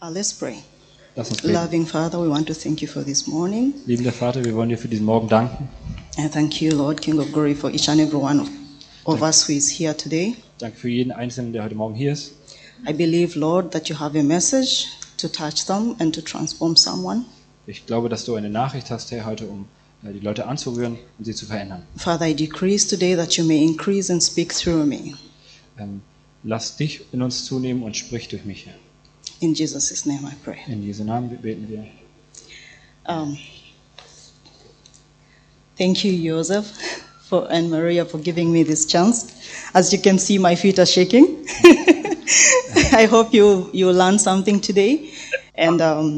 Let's pray. Lass uns beten. Loving Father, we want to thank you for this morning. Liebender Vater, wir wollen dir für diesen Morgen danken. And thank you, Lord, King of Glory, for each and every one of us who is here today. Danke für jeden Einzelnen, der heute Morgen hier ist. I believe, Lord, that you have a message to touch them and to transform someone. Ich glaube, dass du eine Nachricht hast, Herr, heute, um die Leute anzurühren und sie zu verändern. Father, I decrease today that you may increase and speak through me. Lass dich in uns zunehmen und sprich durch mich, Herr. In Jesus' name I pray. In Jesu Namen beten wir. Thank you, Joseph, and Maria for giving me this chance. As you can see, my feet are shaking. I hope you learn something today and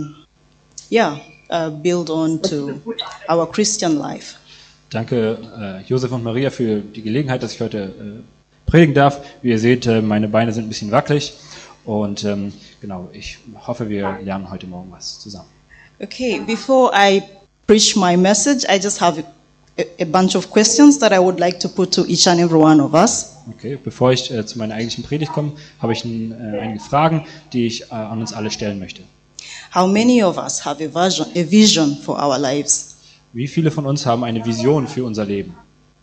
build on to our Christian life. Danke, Josef und Maria, für die Gelegenheit, dass ich heute predigen darf. Wie ihr seht, meine Beine sind ein bisschen wackelig. Und genau, ich hoffe, wir lernen heute Morgen was zusammen. Okay, before I preach my message, I just have a bunch of questions that I would like to put to each and every one of us. Okay, bevor ich zu meiner eigentlichen Predigt komme, habe ich einige Fragen, die ich an uns alle stellen möchte. How many of us have a vision for our lives? Wie viele von uns haben eine Vision für unser Leben?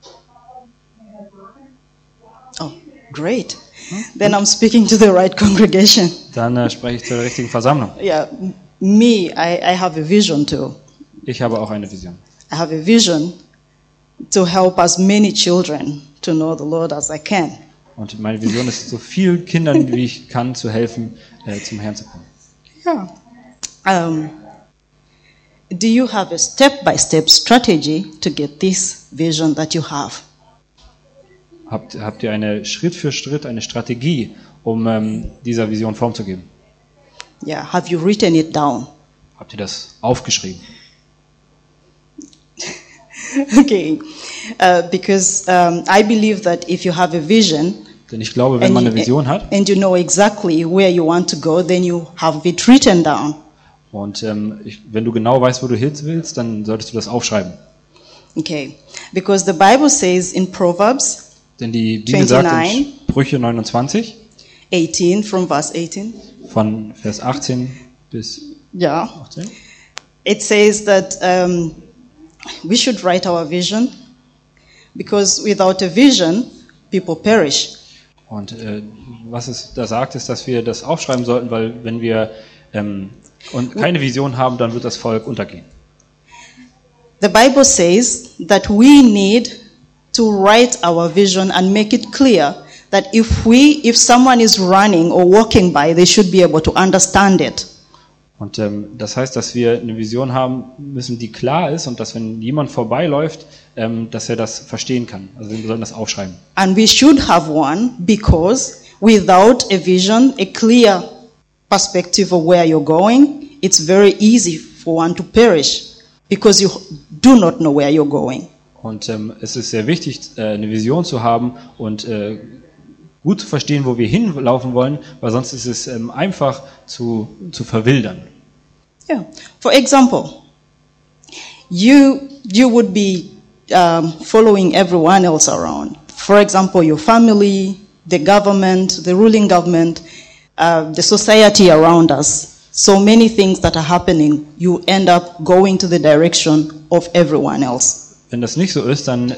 Oh, great. Then I'm speaking to the right congregation. Dann spreche ich zur richtigen Versammlung. Yeah, me, I have a vision too. Ich habe auch eine Vision. I have a vision to help as many children to know the Lord as I can. Und meine Vision ist, so vielen Kindern wie ich kann, zu helfen, zum Herrn zu kommen. Yeah. Do you have a step-by-step strategy to get this vision that you have? Habt ihr eine Schritt für Schritt eine Strategie, um dieser Vision Form zu geben? Yeah, have you written it down? Habt ihr das aufgeschrieben? Okay, because I believe that if you have a vision, denn ich glaube, wenn man eine Vision hat and you know exactly where you want to go, then you have it written down. Und wenn du genau weißt, wo du hin willst, dann solltest du das aufschreiben. Okay, because the Bible says in Proverbs, denn die Bibel sagt in Sprüche 29, 18 from verse 18, von Vers 18 bis 18, it says that we should write our vision, because without a vision, people perish. Und was es da sagt, ist, dass wir das aufschreiben sollten, weil wenn wir keine Vision haben, dann wird das Volk untergehen. The Bible says that we need to write our vision and make it clear that if someone is running or walking by, they should be able to understand it. Und das heißt, dass wir eine Vision haben müssen, die klar ist und dass, wenn jemand vorbeiläuft, dass er das verstehen kann. Also wir sollten das aufschreiben. And we should have one, because without a vision, a clear perspective of where you're going, it's very easy for one to perish, because you do not know where you're going. Und es ist sehr wichtig, eine Vision zu haben und gut zu verstehen, wo wir hinlaufen wollen, weil sonst ist es einfach zu verwildern. Yeah. For example, you would be following everyone else around. For example, your family, the government, the ruling government, the society around us. So many things that are happening, you end up going to the direction of everyone else. Wenn das nicht so ist, dann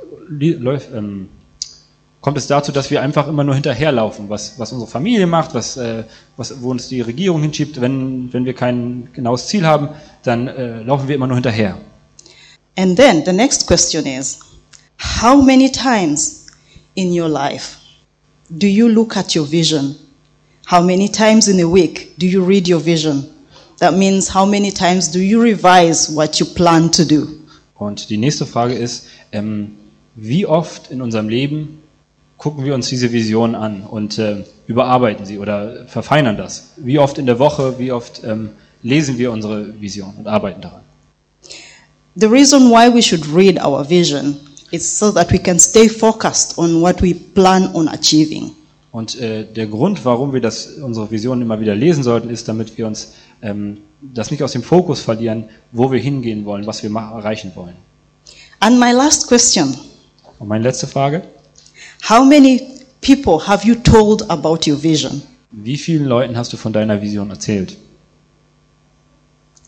kommt es dazu, dass wir einfach immer nur hinterherlaufen, was unsere Familie macht, wo uns die Regierung hinschiebt. Wenn wir kein genaues Ziel haben, dann laufen wir immer nur hinterher. And then the next question is, how many times in your life do you look at your vision? How many times in a week do you read your vision? That means, how many times do you revise what you plan to do? Und die nächste Frage ist, wie oft in unserem Leben gucken wir uns diese Vision an und überarbeiten sie oder verfeinern das? Wie oft in der Woche, wie oft lesen wir unsere Vision und arbeiten daran? The reason why we should read our vision is so that we can stay focused on what we plan on achieving. Und der Grund, warum wir unsere Vision immer wieder lesen sollten, ist, damit wir uns das nicht aus dem Fokus verlieren, wo wir hingehen wollen, was wir erreichen wollen. And my last question. Und meine letzte Frage. How many people have you told about your vision? Wie vielen Leuten hast du von deiner Vision erzählt?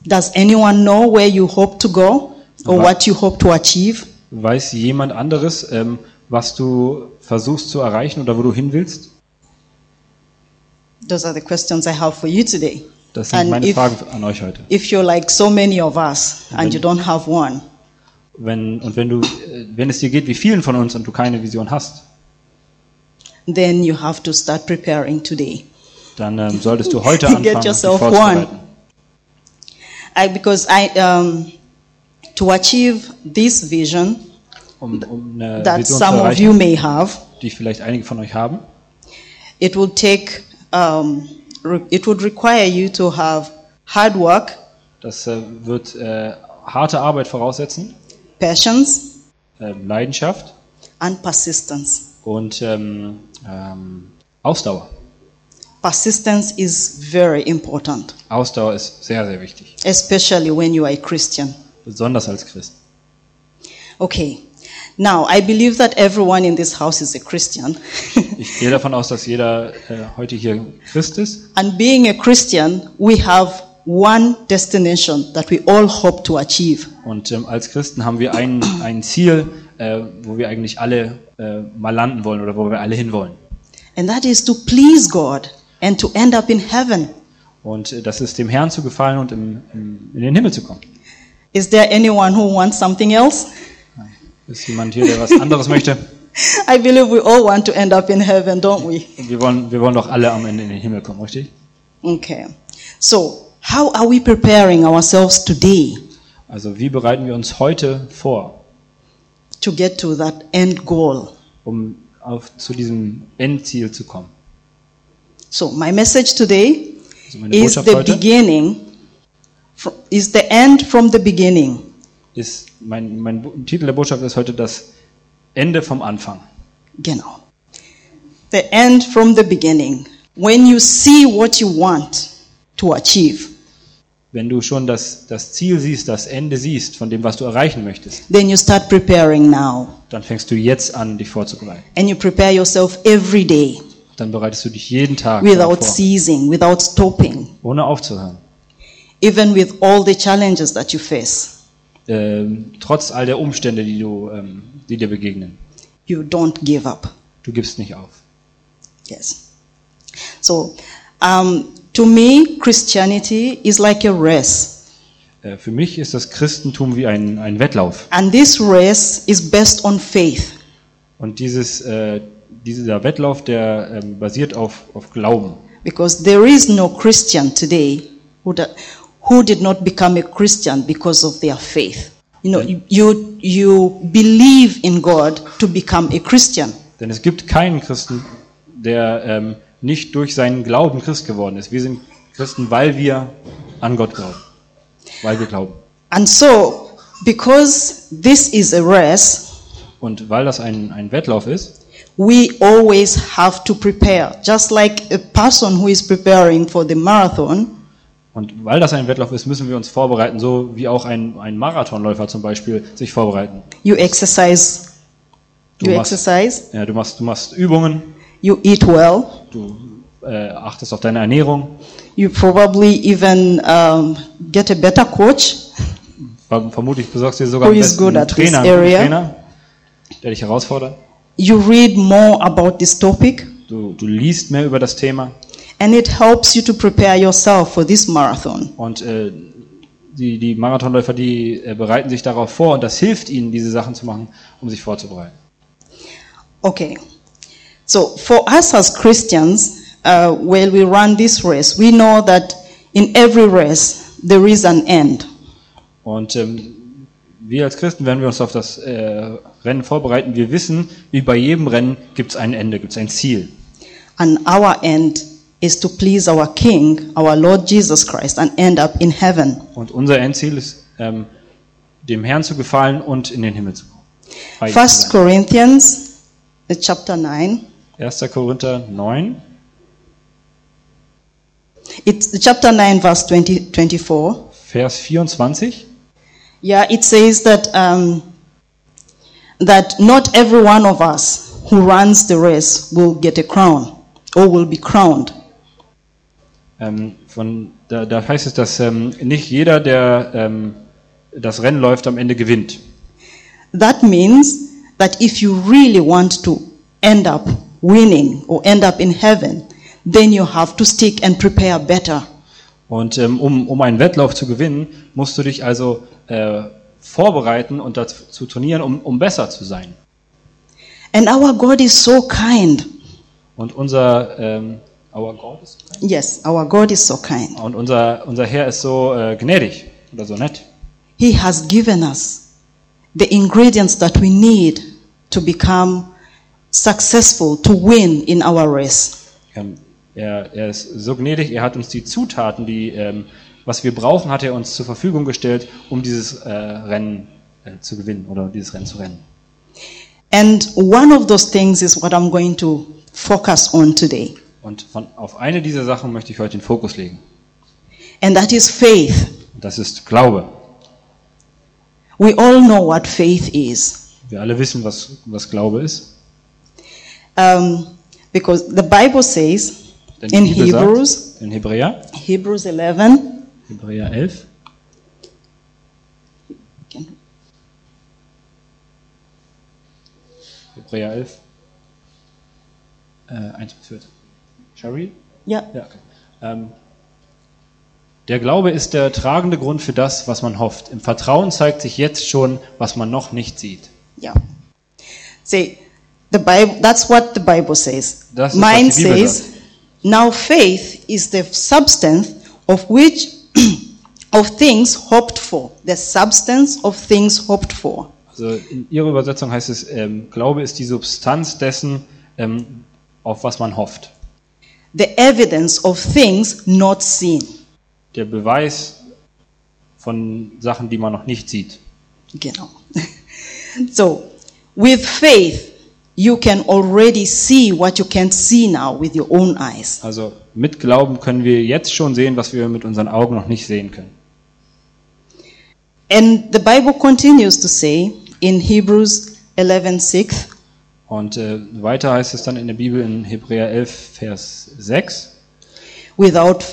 Does anyone know where you hope to go or what you hope to achieve? Weiß jemand anderes, was du versuchst zu erreichen oder wo du hin willst? Those are the questions I have for you today. Das sind And meine Fragen an euch heute. if you're like so many of us and you don't have one, Wenn es dir geht wie vielen von uns und du keine Vision hast, then you have to start preparing today. dann solltest du heute Get anfangen, dich yourself vorzubereiten. Because to achieve this vision Um eine that Vision zu some of erreichen, you may have, die vielleicht einige von euch haben, it will take, it would require you to have hard work, das wird harte Arbeit voraussetzen, patience, Leidenschaft and persistence. und Ausdauer. Persistence is very important, Ausdauer ist sehr, sehr wichtig, especially when you are a Christian. besonders als Christ. Okay. Now, I believe that everyone in this house is a Christian. Ich gehe davon aus, dass jeder heute hier Christ ist. And being a Christian, we have one destination that we all hope to achieve. Und als Christen haben wir ein Ziel, wo wir eigentlich alle mal landen wollen oder wo wir alle hinwollen. And that is to please God and to end up in heaven. Und das ist dem Herrn zu gefallen und in den Himmel zu kommen. Is there anyone who wants something else? Ist jemand hier, der was anderes möchte? I believe we all want to end up in heaven, don't we? Wir wollen doch alle am Ende in den Himmel kommen, richtig? Okay. So, how are we preparing ourselves today Also wie bereiten wir uns heute vor, to get to that end goal? um zu diesem Endziel zu kommen? So, my message today Also meine is Botschaft the heute beginning, is the end from the beginning. ist, mein Titel der Botschaft ist heute das Ende vom Anfang. Genau. The end from the beginning. When you see what you want to achieve, Wenn du schon das Ziel siehst, das Ende siehst von dem, was du erreichen möchtest, then you start preparing now. dann fängst du jetzt an, dich vorzubereiten. And you prepare yourself every day Dann bereitest du dich jeden Tag without darauf vor, ceasing, without stopping, ohne aufzuhören. even with all the challenges that you face. Trotz all der Umstände, die dir begegnen. You don't give up. Du gibst nicht auf. Yes. So, to me, Christianity is like a race. Für mich ist das Christentum wie ein Wettlauf. And this race is based on faith. Und dieser Wettlauf, der basiert auf Glauben. Because there is no Christian today who did not become a Christian because of their faith. You know, you believe in God to become a Christian. Denn es gibt keinen Christen, der nicht durch seinen Glauben Christ geworden ist. Wir sind Christen, weil wir an Gott glauben. Weil wir glauben. And so, because this is a race, Und weil das ein Wettlauf ist, we always have to prepare. Just like a person who is preparing for the marathon, und weil das ein Wettlauf ist, müssen wir uns vorbereiten, so wie auch ein Marathonläufer zum Beispiel sich vorbereiten. you exercise. Du You machst- exercise. Ja, du machst Übungen, You eat well. du achtest auf deine Ernährung, You probably even get a better coach. vermutlich besorgst du dir sogar Who einen is besten good at this Trainer, einen area. Trainer, der dich herausfordert. You read more about this topic, Du liest mehr über das Thema and it helps you to prepare yourself for this marathon. und die Marathonläufer, die bereiten sich darauf vor und das hilft ihnen, diese Sachen zu machen, um sich vorzubereiten. Okay. So for us as Christians, while we run this race, we know that in every race there is an end. Und wir als Christen, wenn wir uns auf das Rennen vorbereiten, wir wissen, wie bei jedem Rennen gibt es ein Ende, gibt es ein Ziel. And our end is to please our King, our Lord Jesus Christ, and end up in heaven. Und unser Endziel ist, dem Herrn zu gefallen und in den Himmel zu kommen. Heilig zu 1 sein. Corinthians chapter 9. 1. Korinther 9, It's chapter 9 verse 24. Vers 24. Yeah, it says that that not every one of us who runs the race will get a crown or will be crowned. Da heißt es, dass nicht jeder, der das Rennen läuft, am Ende gewinnt. That means that if you really want to end up winning or end up in heaven, then you have to stick and prepare better. Und um einen Wettlauf zu gewinnen, musst du dich also vorbereiten und dazu trainieren, um besser zu sein. And our God is so kind. Und unser our God is kind? Yes, our God is so kind. Und unser Herr ist so gnädig oder so nett. He has given us the ingredients that we need to become successful, to win in our race. Er ist so gnädig, er hat uns die Zutaten, was wir brauchen, hat er uns zur Verfügung gestellt, um dieses Rennen zu gewinnen oder dieses Rennen zu rennen. And one of those things is what I'm going to focus on today. Und auf eine dieser Sachen möchte ich heute den Fokus legen. And that is faith. Das ist Glaube. We all know what faith is. Wir alle wissen, was Glaube ist. Because the Bible says Denn die in Bibel Hebrews, sagt, in Hebräer 11, Hebräer 11, Hebräer 11, 1 bis 14. Shari? yeah, Ja, okay. Der Glaube ist der tragende Grund für das, was man hofft. Im Vertrauen zeigt sich jetzt schon, was man noch nicht sieht. yeah. See, the Bible, that's what the Bible says. Das ist, Mine was die Bibel says, now faith is the substance of which of things hoped for. The substance of things hoped for. Also in Ihrer Übersetzung heißt es, Glaube ist die Substanz dessen, auf was man hofft. The evidence of things not seen. Der Beweis von Sachen, die man noch nicht sieht. Genau. So, with faith, you can already see what you can't see now with your own eyes. Also mit Glauben können wir jetzt schon sehen, was wir mit unseren Augen noch nicht sehen können. And the Bible continues to say in Hebrews 11:6, Und weiter heißt es dann in der Bibel in Hebräer 11, Vers 6. without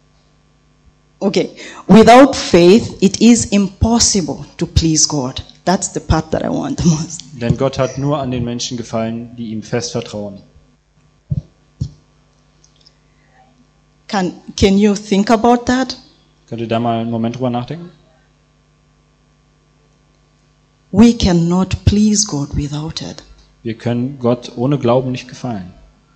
faith it is impossible to please God. That's the part that I want the most. Denn Gott hat nur an den Menschen gefallen, die ihm fest vertrauen. Can you think about that? Könnt ihr da mal einen Moment drüber nachdenken? We cannot please God without it. Wir können Gott ohne Glauben nicht gefallen.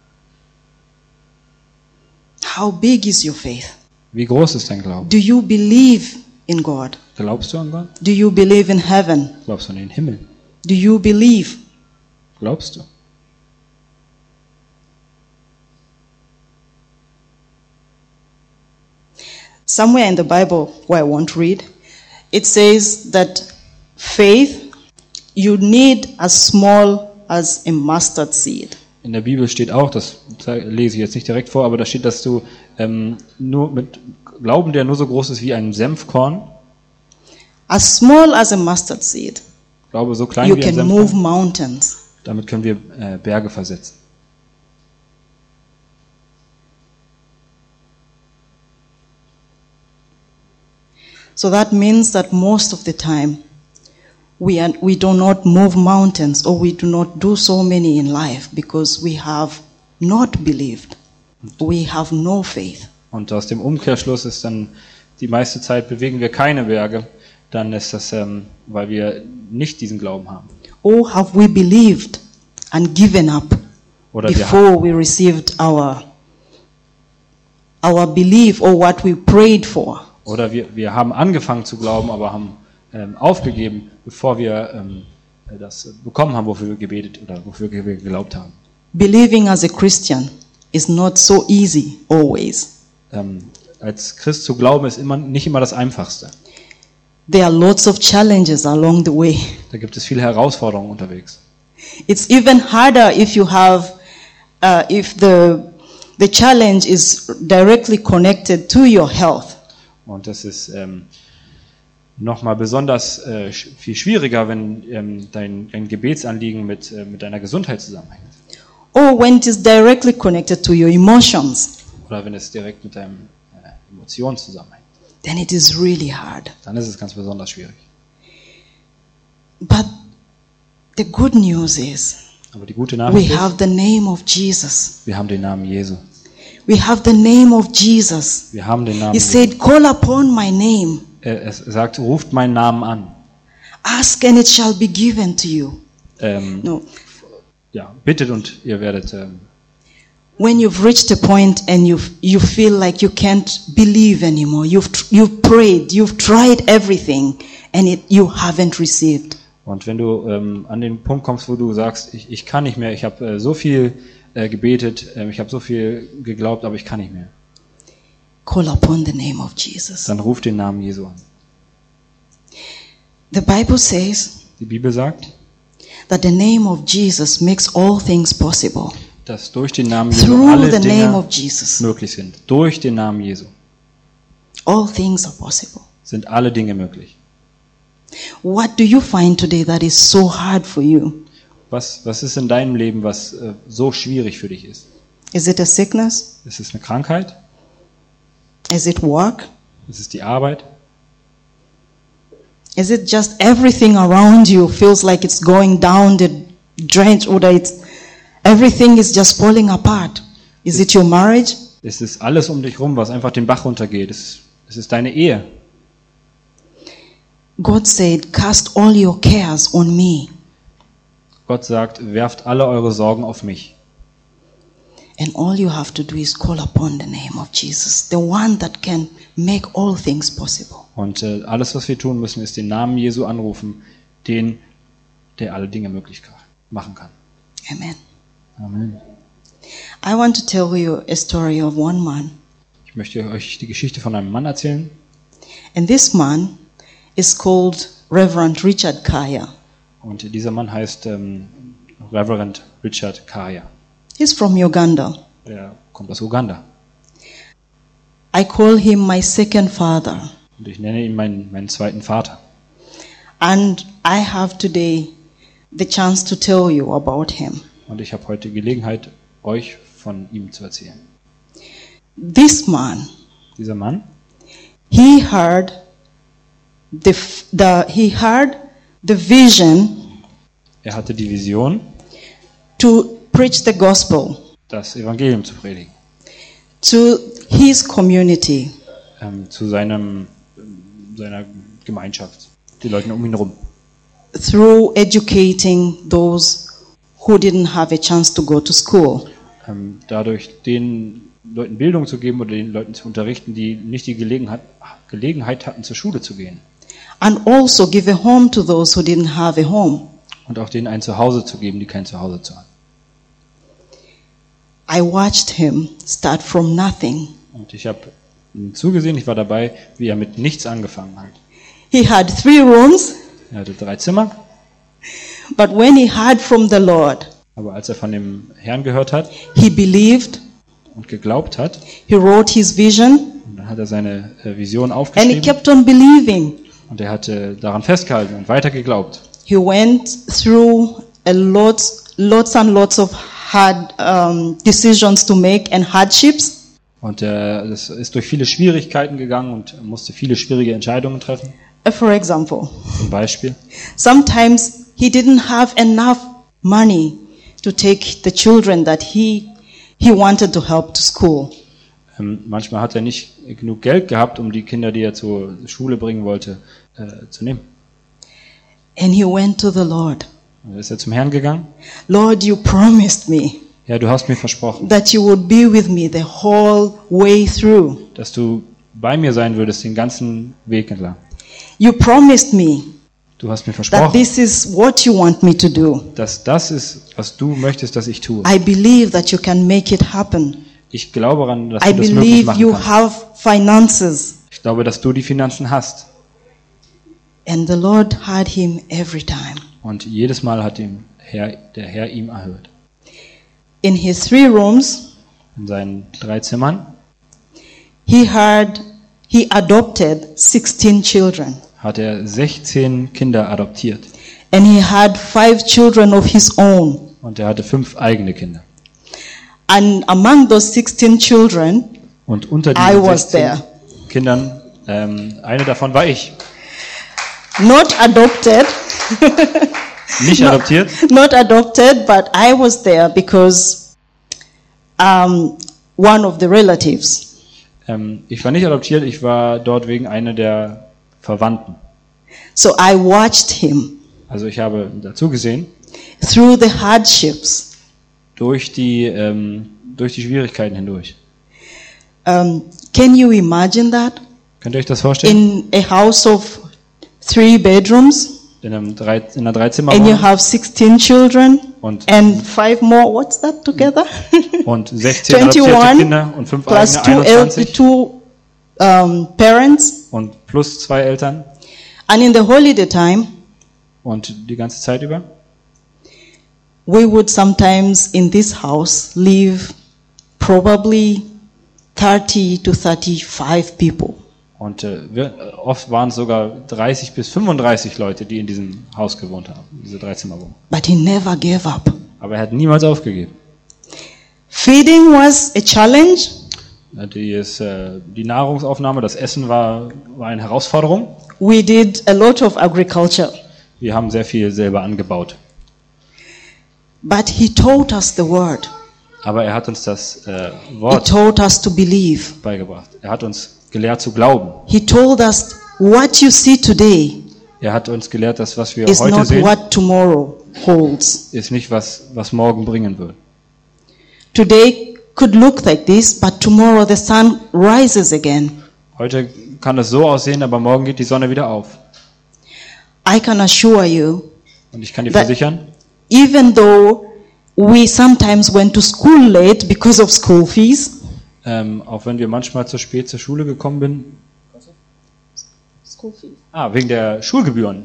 How big is your faith? Wie groß ist dein Glaube? Do you believe in God? Glaubst du an Gott? Do you believe in heaven? Glaubst du an den Himmel? Do you believe? Glaubst du? Somewhere in the Bible where I won't read, it says that faith, you need as small as a mustard seed. In der Bibel steht auch, das lese ich jetzt nicht direkt vor, aber da steht, dass du nur mit Glauben, der nur so groß ist wie ein Senfkorn, As small as a mustard seed, Glaube so klein you wie ein can move Senfkorn, mountains. damit können wir Berge versetzen. So that means that most of the time we do not move mountains, or we do not do so many in life because we have not believed. We have no faith. Und aus dem Umkehrschluss ist dann, die meiste Zeit bewegen wir keine Berge, dann ist das, weil wir nicht diesen Glauben haben. Or have we believed and given up Oder wir, before we received our belief or what we prayed for? oder wir haben angefangen zu glauben, aber haben aufgegeben, bevor wir das bekommen haben, wofür wir gebetet oder wofür wir geglaubt haben. Believing as a Christian is not so easy always. Als Christ zu glauben ist nicht immer das Einfachste. There are lots of challenges along the way. Da gibt es viele Herausforderungen unterwegs. It's even harder if you have, if the challenge is directly connected to your health. Und das ist nochmal besonders viel schwieriger, wenn dein Gebetsanliegen mit deiner Gesundheit zusammenhängt. Or when it is directly connected to your emotions. Oder wenn es direkt mit deinen Emotionen zusammenhängt, then it is really hard. dann ist es ganz besonders schwierig. But the good news is Aber die gute we Nachricht ist, have the name of Jesus. wir haben den Namen Jesu. We have the name of Jesus. Wir haben den Namen He Jesu. said, call upon my name. Er sagt, ruft meinen Namen an. Ask and it shall be given to you. No. Ja, bittet und ihr werdet. When you've reached a point and you feel like you can't believe anymore, you've prayed, you've tried everything, and you haven't received. Und wenn du an den Punkt kommst, wo du sagst, ich kann nicht mehr, ich habe so viel gebetet, ich habe so viel geglaubt, aber ich kann nicht mehr, Call upon the name of Jesus. dann ruf den Namen Jesu an. The Bible says Die Bibel sagt, that the name of Jesus makes all things possible. dass durch den Namen Jesu Through alle the name Dinge of Jesus, möglich sind. Durch den Namen Jesu all things are possible. sind alle Dinge möglich. What do you find today that is so hard for you? Was ist in deinem Leben, was so schwierig für dich ist? Is it a sickness? Ist es eine Krankheit? Is it work? Ist es die Arbeit? Is it just everything around you feels like it's going down the drain, or everything is just falling apart? Is it your marriage? Es ist alles um dich rum, was einfach den Bach runtergeht. Es ist deine Ehe. God said, cast all your cares on me, Gott sagt, werft alle eure Sorgen auf mich. and all you have to do is call upon the name of Jesus, the one that can make all things possible. Und alles, was wir tun müssen, ist den Namen Jesu anrufen, den, der alle Dinge möglich machen kann. Amen. Amen. I want to tell you a story of one man, Ich möchte euch die Geschichte von einem Mann erzählen. and this man is called Reverend Richard Kaya. Und dieser Mann heißt Reverend Richard Kaya. He's from Uganda. Der kommt aus Uganda. I call him my second father. Und ich nenne ihn meinen zweiten Vater. And I have today the chance to tell you about him. Und ich habe heute Gelegenheit, euch von ihm zu erzählen. This man, Dieser Mann, he heard the vision er hatte die Vision, to preach the gospel das Evangelium zu predigen. to his community. Zu seiner Gemeinschaft, die Leute um ihn herum. Through educating those who didn't have a chance to go to school. Dadurch den Leuten Bildung zu geben oder den Leuten zu unterrichten, die nicht die Gelegenheit hatten, zur Schule zu gehen. And also give a home to those who didn't have a home. Und auch denen ein Zuhause zu geben, die kein Zuhause zu haben. I watched him start from nothing. Und ich habe ihm zugesehen, ich war dabei, wie er mit nichts angefangen hat. He had 3 rooms, Er hatte 3 Zimmer, but when he heard from the Lord, aber als er von dem Herrn gehört hat he believed, und geglaubt hat, he wrote his vision, und dann hat er seine Vision and he aufgeschrieben kept on believing. und er hatte daran festgehalten und weiter geglaubt. He went through lots and lots of hard decisions to make and hardships. Und das ist durch viele Schwierigkeiten gegangen und musste viele schwierige Entscheidungen treffen. For example, Zum Beispiel, sometimes he didn't have enough money to take the children that he wanted to help to school. manchmal hat er nicht genug Geld gehabt, um die Kinder, die er zur Schule bringen wollte, zu nehmen. And he went to the Lord. Und dann ist er zum Herrn gegangen. Lord, you promised me Ja, du hast mir versprochen, that you would be with me the whole way through. dass du bei mir sein würdest den ganzen Weg entlang. You promised me Du hast mir that versprochen, this is what you want me to do. dass das ist, was du möchtest, dass ich tue. I believe that you can make it happen. Ich glaube daran, dass I du das möglich believe machen you kannst. have finances. Ich glaube, dass du die Finanzen hast. And the Lord heard him every time. Und jedes Mal hat der Herr ihm erhört. In his 3 rooms, In seinen 3 Zimmern he adopted 16 children. hat er 16 Kinder adoptiert. And he had 5 children of his own. Und er hatte 5 eigene Kinder. And among those 16 children, Und unter I diesen was 16 there. Kindern. Eine davon war ich. Not adopted. Nicht adoptiert, Not adopted, but I was there because one of the relatives. ich war nicht adoptiert, ich war dort wegen einer der Verwandten. So I watched him Also ich habe dazu gesehen, through the hardships. durch die Schwierigkeiten hindurch. Can you imagine that? Könnt ihr euch das vorstellen? In a house of 3 bedrooms, In einer and you 3-Zimmer-Wohnung have 16 children und, and 5 more. What's that together? und 16 adoptierte 21 Kinder und 5 plus eigene, 21 two parents. und plus 2 Eltern And in the holiday time, und die ganze Zeit über. we would sometimes in this house live probably 30 to 35 people. Und oft waren es sogar 30 bis 35 Leute, die in diesem Haus gewohnt haben, diese 3-Zimmer-Wohnung. But he never gave up. Aber er hat niemals aufgegeben. Feeding was a challenge. Die Nahrungsaufnahme, das Essen war eine Herausforderung. We did a lot of agriculture. Wir haben sehr viel selber angebaut. But he taught us the word. Aber er hat uns das He Wort taught us to believe. beigebracht. Er hat uns gelehrt zu glauben. He told us what you see today Er hat uns gelehrt, dass was wir is heute not sehen, what tomorrow holds. ist nicht was morgen bringen wird. Today could look like this, but tomorrow the sun rises again. Heute kann es so aussehen, aber morgen geht die Sonne wieder auf. I can assure you, Und ich kann dir That- versichern, even though we sometimes went to school late because of school fees, auch wenn wir manchmal zu spät zur Schule gekommen sind, wegen der Schulgebühren.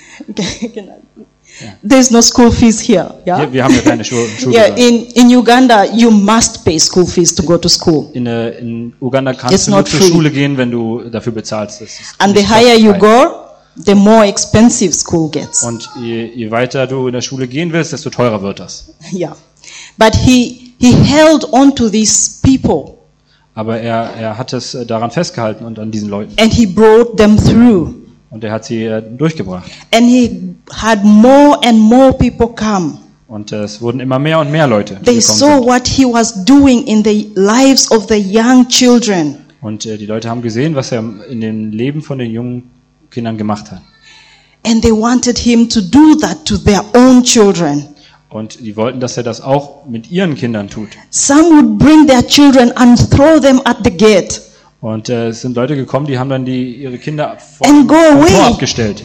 there's no school fees here. Yeah. Wir haben ja keine Yeah. Schulgebühren. In Uganda, you must pay school fees to go to school, In Uganda It's kannst du nur not zur free. Schule gehen, wenn du dafür bezahlst. Das ist and the nicht higher you kostenfrei. go, the more expensive school gets. Und je weiter du in der Schule gehen willst, desto teurer wird das. Yeah, but he held on to these people Aber er hat es daran festgehalten und an diesen Leuten. and he brought them through. Und er hat sie durchgebracht. And he had more and more people come. Und es wurden immer mehr und mehr Leute, die They gekommen saw sind. what he was doing in the lives of the young children. Und die Leute haben gesehen, was er in dem Leben von den jungen Kindern gemacht hat. And they wanted him to do that to their own children. Und die wollten, dass er das auch mit ihren Kindern tut. Some would bring their children and throw them at the gate. Und es sind Leute gekommen, die haben dann ihre Kinder And vom go away. Tor abgestellt.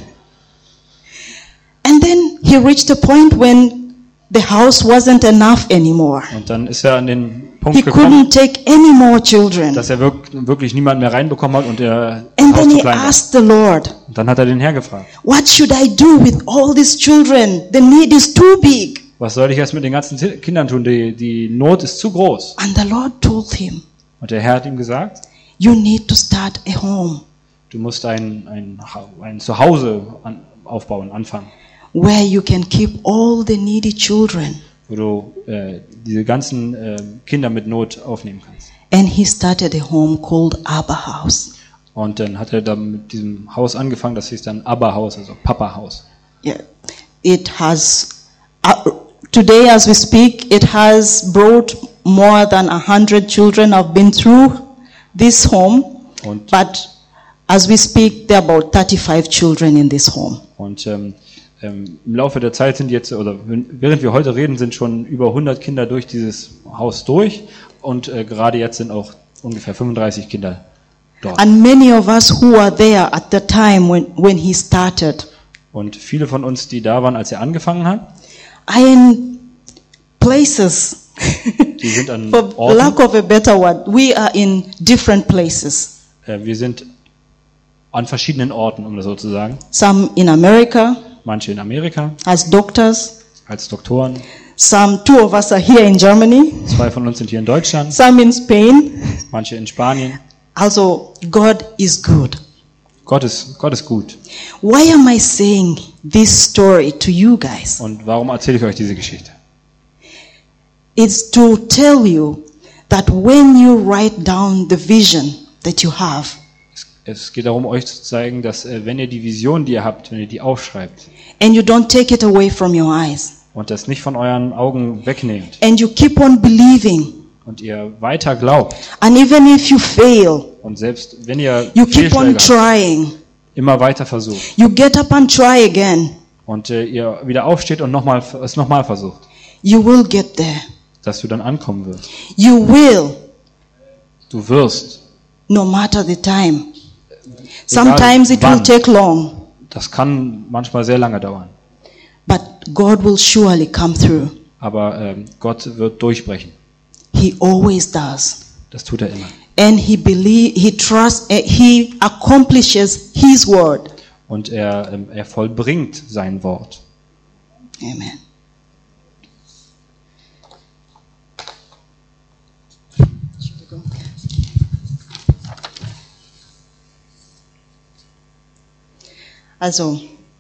And then he reached a point when the house wasn't enough anymore. Und dann ist er an den He Punkt gekommen, couldn't take any more children. dass er wirklich niemanden mehr reinbekommen hat und das And Haus then zu he klein war. asked the Lord, Und dann hat er den Herr gefragt, what should I do with all these children? The need is too big. was soll ich jetzt mit den ganzen Kindern tun? Die Not ist zu groß. And the Lord told him, Und der Herr hat ihm gesagt, you need to start a home du musst ein Zuhause aufbauen, anfangen, where you can keep all the needy children. wo du diese ganzen Kinder mit Not aufnehmen kannst. And he started a home called Abba House. Und dann hat er dann mit diesem Haus angefangen, das hieß dann Abba-Haus, also Papa-Haus. Yeah. It has, today as we speak, it has brought more than 100 children have been through this home. Und, But as we speak, there are about 35 children in this home. und im Laufe der Zeit sind jetzt, oder während wir heute reden, sind schon über 100 Kinder durch dieses Haus durch. Und gerade jetzt sind auch ungefähr 35 Kinder dort. And many of us who were there at the time when he started Und viele von uns, die da waren, als er angefangen hat, are in places, die sind an for Orten. lack of a better word, we are in different places. Wir sind an verschiedenen Orten, um das so zu sagen. Some in America Manche in Amerika as doctors, als Doktoren. two of us are here in Germany, 2 von uns sind hier in Deutschland. some in Spain. Manche in Spanien. Also, God is good. Gott ist gut. Why am I saying this story to you guys? Und warum erzähle ich euch diese Geschichte? It's to tell you that when you write down the vision that you have, Es geht darum, euch zu zeigen, dass wenn ihr die Vision, die ihr habt, wenn ihr die aufschreibt and you don't take it away from your eyes, und das nicht von euren Augen wegnehmt and you keep on believing, und ihr weiter glaubt and even if you fail, und selbst wenn ihr you keep on Fehlschläge habt, trying. immer weiter versucht You get up and try again. und ihr wieder aufsteht und es nochmal versucht, You will get there. dass du dann ankommen wirst. You will, Du wirst. no matter the time. Sometimes it will wann. take long, Das kann manchmal sehr lange dauern. but God will surely come through. Aber Gott wird durchbrechen. He always does. Das tut er immer. And he accomplishes his word. Und er vollbringt sein Wort. Amen. Also,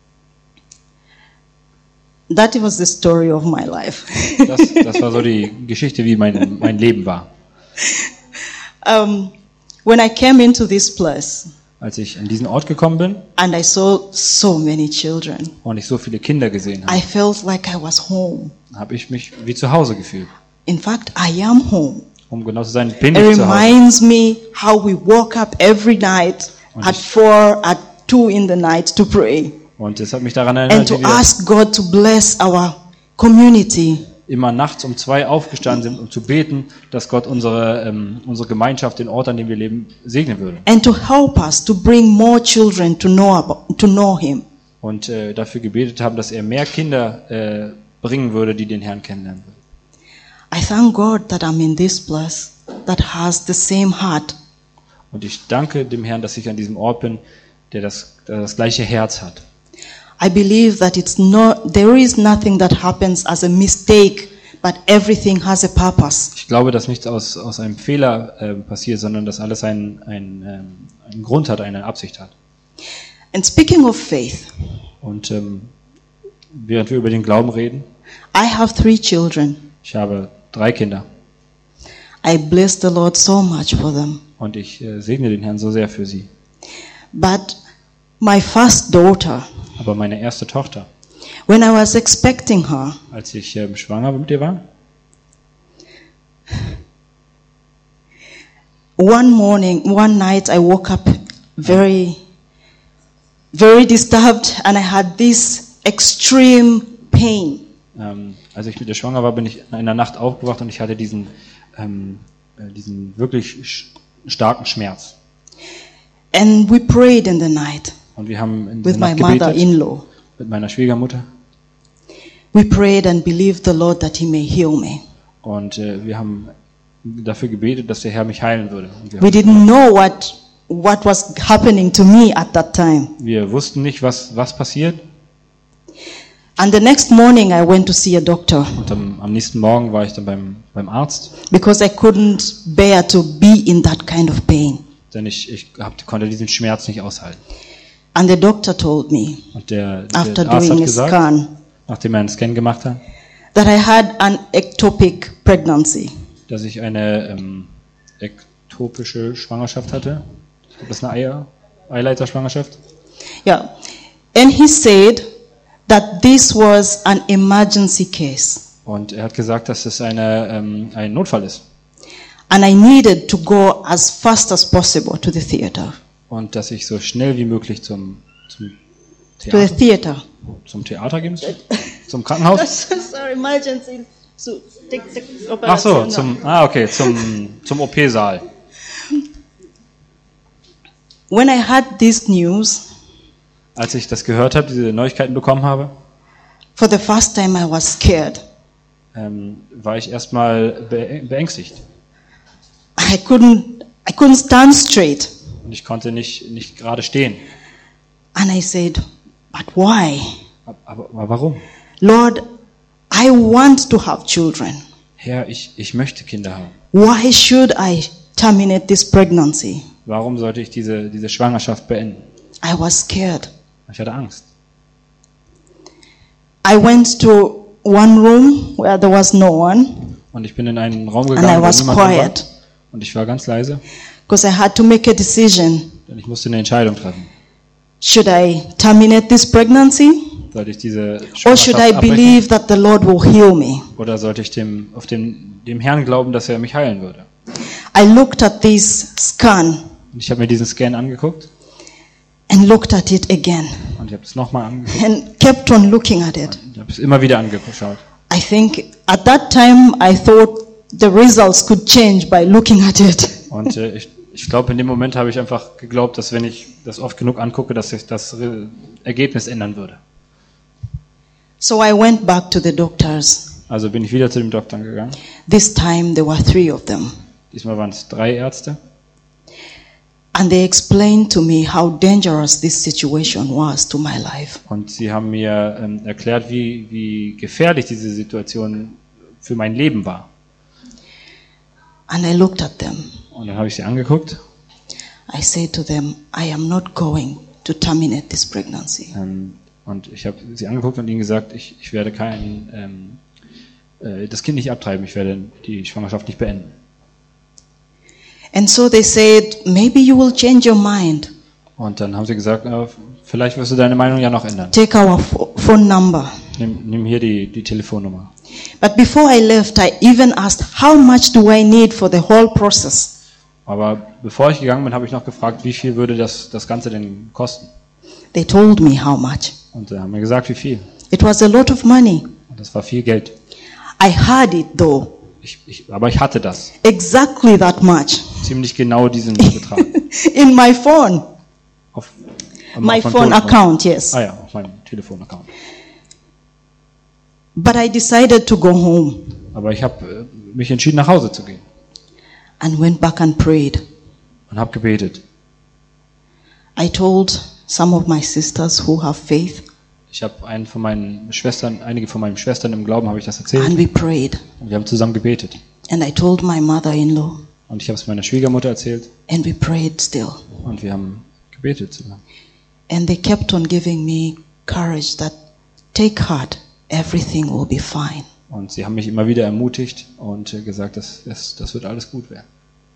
that was the story of my life. Das war so die Geschichte, wie mein Leben war. When I came into this place Als ich an diesen Ort gekommen bin and I saw so many children, und ich so viele Kinder gesehen I habe, felt like I was home. habe ich mich wie zu Hause gefühlt. In fact, I am home. Um genau zu sein, bin It ich zu Hause. reminds me how we woke up every night Und at ich- 4, at 2 in the night to pray Und es hat mich daran and erinnert, to wie wir ask God to bless our community. immer nachts um 2 aufgestanden sind, um zu beten, dass Gott unsere Gemeinschaft, den Ort, an dem wir leben, segnen würde. And to help us to bring more children to know Him. Und dafür gebetet haben, dass er mehr Kinder bringen würde, die den Herrn kennenlernen würden. I thank God that I'm in this place that has the same heart. Und ich danke dem Herrn, dass ich an diesem Ort bin, der das gleiche Herz hat. I believe that there is nothing that happens as a mistake, but everything has a purpose. Ich glaube, dass nichts aus einem Fehler passiert, sondern dass alles einen Grund hat, eine Absicht hat. And speaking of faith, Und während wir über den Glauben reden, I have 3 children. ich habe 3 Kinder I bless the Lord so much for them. und ich segne den Herrn so sehr für sie. But my first daughter, Aber meine erste Tochter, when I was expecting her, als ich schwanger mit ihr war, one night I woke up very, very disturbed and I had this extreme pain. als ich mit ihr schwanger war, bin ich in einer Nacht aufgewacht und ich hatte diesen wirklich starken Schmerz. And we prayed in the night Und wir haben in with der my Nacht gebetet mother-in-law. mit meiner Schwiegermutter We prayed and believed the Lord that He may heal me. und wir haben dafür gebetet, dass der Herr mich heilen würde. Und We didn't know what was happening to me at that time. wir wussten nicht, was passiert. And the next morning I went to see a doctor Und am nächsten Morgen war ich dann beim Arzt, because I couldn't bear to be in that kind of pain. denn ich konnte diesen Schmerz nicht aushalten. And the doctor told me, Und der after Arzt hat doing a gesagt, scan, nachdem er einen Scan gemacht hat, that I had an ectopic pregnancy. dass ich eine ektopische Schwangerschaft hatte. Ich glaube, das ist eine Eileiterschwangerschaft. Yeah. And he said that this was an emergency case. Und er hat gesagt, dass es ein Notfall ist. And I needed to go as fast as possible to the theater. Und dass ich so schnell wie möglich zum To the Theater, theater. zum Theater gehen muss? Zum Krankenhaus? Sorry, emergency. So take the Ach so, operation now. zum OP-Saal. When I heard this news, Als ich das gehört habe, diese Neuigkeiten bekommen habe, for the first time I was scared. war ich erstmal beängstigt. I couldn't stand straight. Und ich konnte nicht gerade stehen. And I said, but why? Aber warum? Lord, I want to have children. Herr, ich möchte Kinder haben. Why should I terminate this pregnancy? Warum sollte ich diese Schwangerschaft beenden? I was scared. Ich hatte Angst. I went to one room where there was no one, Und ich bin in einen Raum and I gegangen, wo was niemand drin war. quiet Und ich war ganz leise, because I had to make a decision denn ich musste eine Entscheidung treffen. Should I terminate this pregnancy? Sollte ich diese Or should I Schwangerschaft abbrechen? believe that the Lord will heal me? Oder sollte ich dem Herrn glauben, dass er mich heilen würde? I looked at this scan Und ich habe mir diesen Scan angeguckt and looked at it again und ich habe es nochmal angeguckt. and kept on looking at it. Ich habe es immer wieder angeschaut. I think at that time I thought the results could change by looking at it. Und ich glaube, in dem Moment habe ich einfach geglaubt, dass wenn ich das oft genug angucke, dass sich das Ergebnis ändern würde. So I went back to the doctors. Also bin ich wieder zu dem Doktor gegangen. This time there were 3 of them. Diesmal waren es 3 Ärzte. And they explained to me how dangerous this situation was to my life. Und sie haben mir erklärt, wie gefährlich diese Situation für mein Leben war. And I looked at them. Und dann habe ich sie angeguckt. I said to them, I am not going to terminate this pregnancy. Und ich habe sie angeguckt und ihnen gesagt, ich werde das Kind nicht abtreiben, ich werde die Schwangerschaft nicht beenden. And so they said, maybe you will change your mind. Und dann haben sie gesagt, vielleicht wirst du deine Meinung ja noch ändern. Take our phone number. Nimm hier die Telefonnummer. But before I left, I even asked, how much do I need for the whole process? Aber bevor ich gegangen bin, habe ich noch gefragt, wie viel würde das Ganze denn kosten? They told me how much. Und haben mir gesagt, wie viel. It was a lot of money. Und das war viel Geld. I had it though. Aber ich hatte das. Exactly that much. Ziemlich genau diesen Betrag. In my phone. Auf My meinem phone Telefon. account, yes. Ah ja, auf meinem Telefonaccount. But I decided to go home Aber ich habe mich entschieden, nach Hause zu gehen. and went back and prayed. Und habe gebetet. I told some of my sisters who have faith, Ich habe einige von meinen Schwestern im Glauben habe ich das and erzählt. we prayed. Und wir haben zusammen gebetet. And I told my mother-in-law, Und ich habe es meiner Schwiegermutter erzählt. and we prayed still. Und wir haben gebetet zusammen. And they kept on giving me courage that take heart, everything will be fine. Und sie haben mich immer wieder ermutigt und gesagt, das wird alles gut werden.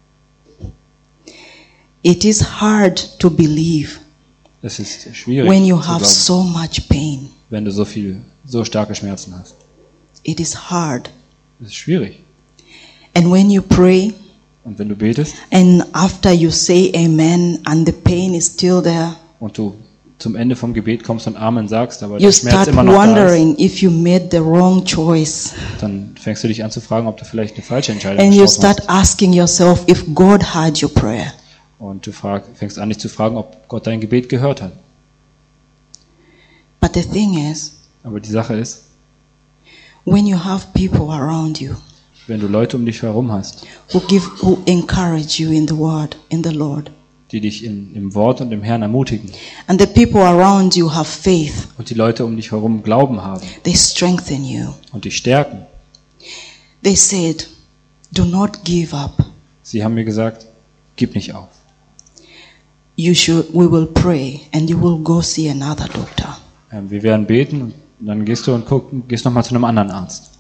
It is hard to believe Es ist schwierig when you zu have glauben, so much pain. wenn du so starke Schmerzen hast. It is hard. Es ist schwierig. And when you pray, Und wenn du betest and after you say amen and the pain is still there, und du zum Ende vom Gebet kommst und Amen sagst, aber you der Schmerz start immer noch da ist, wondering if you made the wrong choice. dann fängst du dich an zu fragen, ob du vielleicht eine falsche Entscheidung And you getroffen start hast. asking yourself if God heard your prayer. Und du fängst an, dich zu fragen, ob Gott dein Gebet gehört hat. But the thing is, Aber die Sache ist, when you have people around you wenn du Leute um dich herum hast, who encourage you in the word, in the Lord, die dich im Wort und im Herrn ermutigen and the people around you have faith, und die Leute um dich herum Glauben haben they strengthen you. und dich stärken, They said, do not give up. sie haben mir gesagt, gib nicht auf. We will pray and you will go see another doctor. Wir werden beten und dann gehst du und gehst nochmal zu einem anderen Arzt.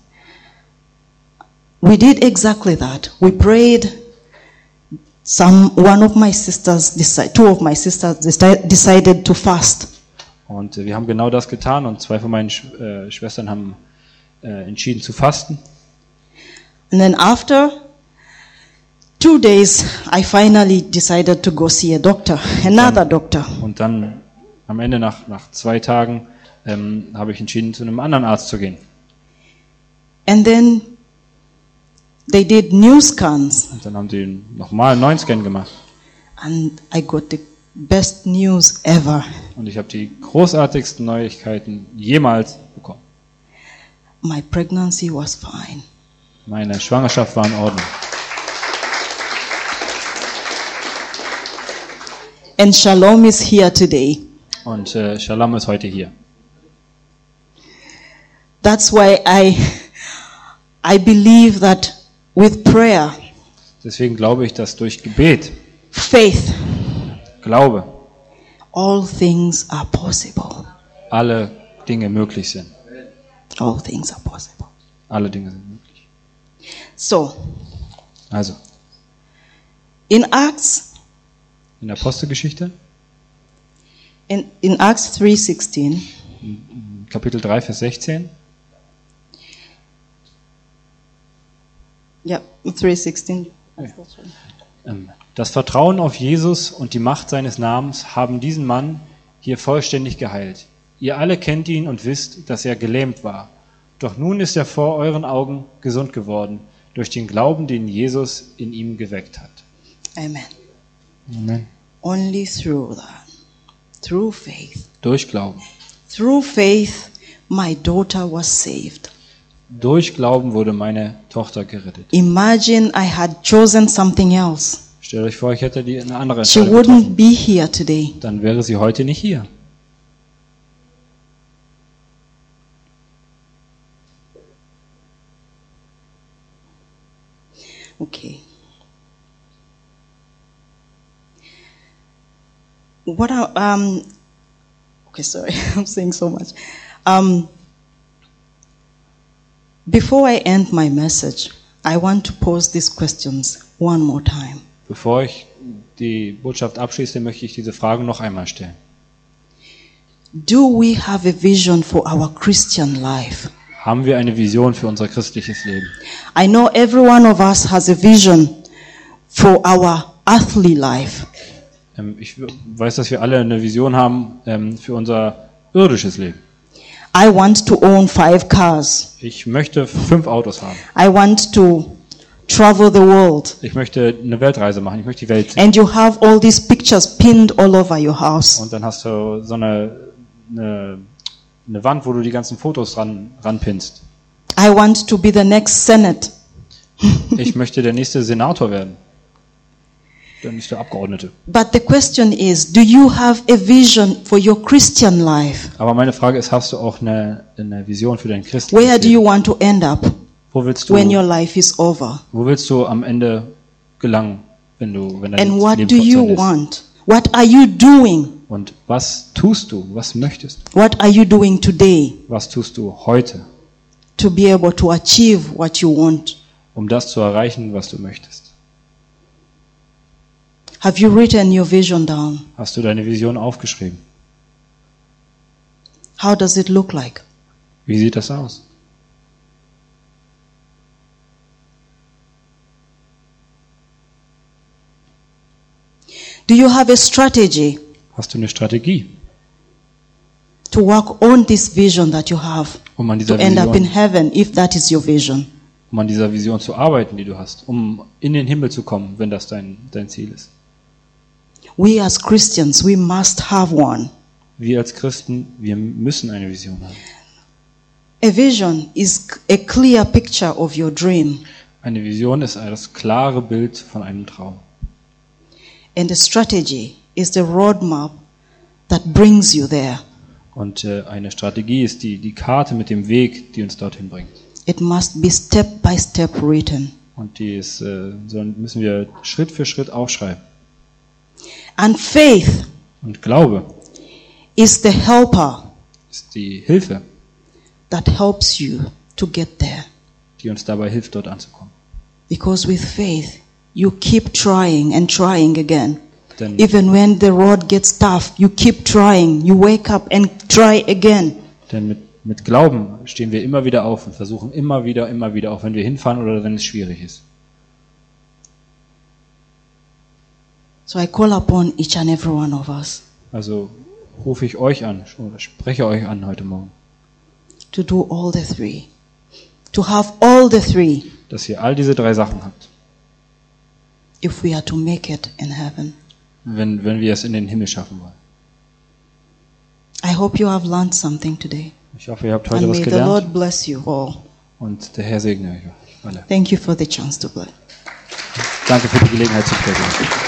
We did exactly that. We prayed. Two of my sisters decided to fast. Und wir haben genau das getan und 2 von meinen Schwestern haben entschieden zu fasten. And then after 2 days, I finally decided to go see another doctor. Und dann am Ende nach 2 Tagen habe ich entschieden, zu einem anderen Arzt zu gehen. And then they did new scans, Und dann haben sie nochmal einen neuen Scan gemacht. and I got the best news ever. Und ich habe die großartigsten Neuigkeiten jemals bekommen. My pregnancy was fine. Meine Schwangerschaft war in Ordnung. And Shalom is here today. Und Shalom ist heute hier. That's why I believe that with prayer, Deswegen glaube ich, dass durch Gebet, faith, Glaube, all things are possible. alle Dinge möglich sind. All things are possible. Alle Dinge sind möglich. So, Also, in Acts in der Apostelgeschichte, In Acts 3:16, Kapitel 3, Vers 16. yeah, 3:16. Das Vertrauen auf Jesus und die Macht seines Namens haben diesen Mann hier vollständig geheilt. Ihr alle kennt ihn und wisst, dass er gelähmt war. Doch nun ist er vor euren Augen gesund geworden, durch den Glauben, den Jesus in ihm geweckt hat. Amen. Amen. Only through that, through faith. Durch Glauben. Through faith, my daughter was saved. Durch Glauben wurde meine Tochter gerettet. Imagine I had chosen something else. Stellt euch vor, ich hätte eine andere She Entscheidung wouldn't getroffen. be here today. Dann wäre sie heute nicht hier. Okay. What I, okay, sorry, I'm saying so much. Before I end my message, I want to pose these questions one more time. Bevor ich die Botschaft abschließe, möchte ich diese Fragen noch einmal stellen. Do we have a vision for our Christian life? Haben wir eine Vision für unser christliches Leben? I know every one of us has a vision for our earthly life. Ich weiß, dass wir alle eine Vision haben für unser irdisches Leben. I want to own 5 cars. Ich möchte 5 Autos haben. I want to travel the world. Ich möchte eine Weltreise machen. Ich möchte die Welt sehen. And you have all these pictures pinned all over your house. Und dann hast du so eine Wand, wo du die ganzen Fotos ranpinnst. I want to be the next Senate. Ich möchte der nächste Senator werden. Der nächste Abgeordnete. But the question is, do you have a vision for your Christian life? Aber meine Frage ist, hast du auch eine Vision für dein christliches Where do Leben? you want to end up Wo willst when your du, life is over? wo willst du am Ende gelangen, wenn dein And what Leben do you vollzogen ist? want? What are you doing? Und was tust du? Was möchtest du? What are you doing today Was tust du heute, to be able to achieve what you want? um das zu erreichen, was du möchtest? Have you written your vision down? Hast du deine Vision aufgeschrieben? How does it look like? Wie sieht das aus? Do you have a strategy Hast du eine Strategie, to work on this vision that you have um an to dieser end up in Vision, heaven if that is your vision? zu arbeiten, die du hast, um in den Himmel zu kommen, wenn das dein Ziel ist? We as Christians, we must have one. Wir als Christen, wir müssen eine Vision haben. A vision is a clear picture of your dream, Eine Vision ist das klare Bild von einem Traum. and a strategy is the roadmap that brings you there. Und eine Strategie ist die Karte mit dem Weg, die uns dorthin bringt. It must be step by step written. Und die ist, so müssen wir Schritt für Schritt aufschreiben. And faith Und Glaube is the helper ist die Hilfe, that helps you to get there. die uns dabei hilft, dort anzukommen. Because with faith, you keep trying and trying again. Denn, Even when the road gets tough, you keep trying. You wake up and try again. denn mit Glauben stehen wir immer wieder auf und versuchen immer wieder, auch wenn wir hinfahren oder wenn es schwierig ist. So I call upon each and every one of us Also rufe ich euch an oder spreche euch an heute Morgen, to do all the 3. To have all the 3 dass ihr all diese 3 Sachen habt, if we are to make it in heaven. wenn wir es in den Himmel schaffen wollen. I hope you have learned something today. Ich hoffe, ihr habt heute And was may the gelernt Lord bless you all. und der Herr segne euch alle. Thank you for the chance to play. Danke für die Gelegenheit zu sprechen.